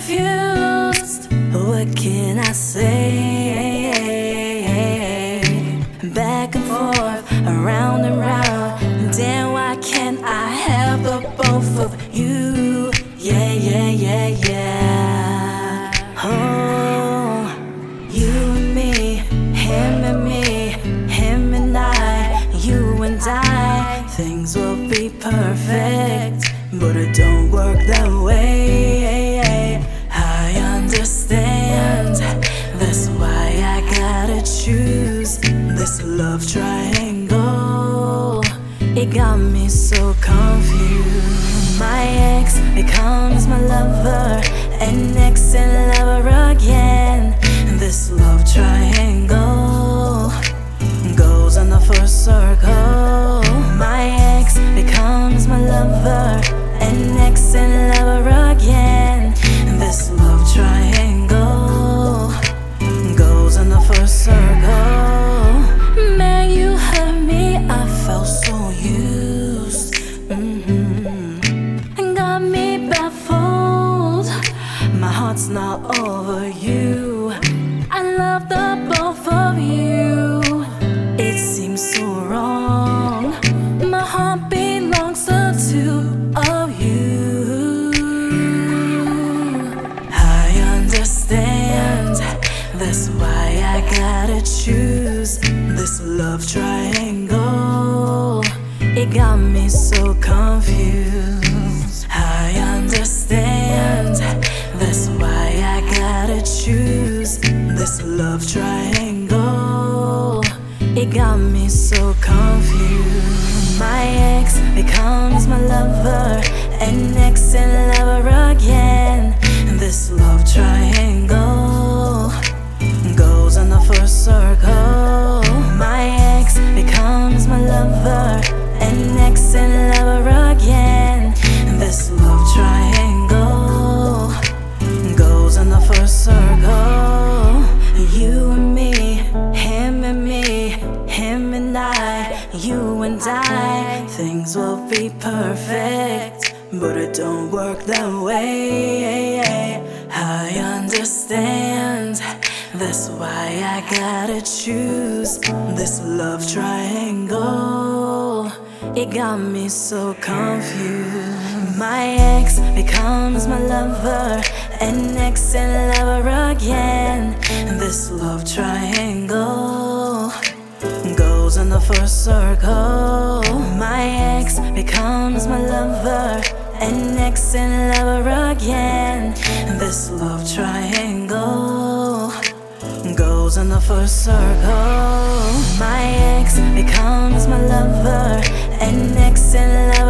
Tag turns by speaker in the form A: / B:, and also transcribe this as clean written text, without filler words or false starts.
A: confused. What can I say? Back and forth, around and round. Damn, why can't I have the both of you? Yeah, yeah, yeah, yeah. Oh, you and me, him and me, him and I, you and I. Things will be perfect, but it don't work that way. I understand, that's why I gotta choose this love triangle. It got me so confused. My ex becomes my lover, and ex and lover again. This love triangle goes in the first circle. My ex becomes my lover, and ex and lover again. This love triangle goes in the first circle. Man, you hurt me, I felt so used. And got me baffled. My heart's not over you. I love the both of you. It seems so wrong. My heart belongs to two of you. I understand, that's why I gotta choose this love triangle. It got me so confused. I understand, that's why I gotta choose this love triangle. It got me so confused. My ex becomes my lover, and ex and lover again. This love triangle goes in the first circle. My ex becomes my lover, and ex and lover again. This love triangle goes in the first circle. You and me, him and me, him and I, you and I. Things will be perfect, but it don't work that way. I understand, that's why I gotta choose this love triangle. It got me so confused. My ex becomes my lover, and ex and lover again. This love triangle goes in the first circle. My ex becomes my lover, and ex and lover again. This love triangle goes in the first circle. My ex becomes my lover, and ex and lover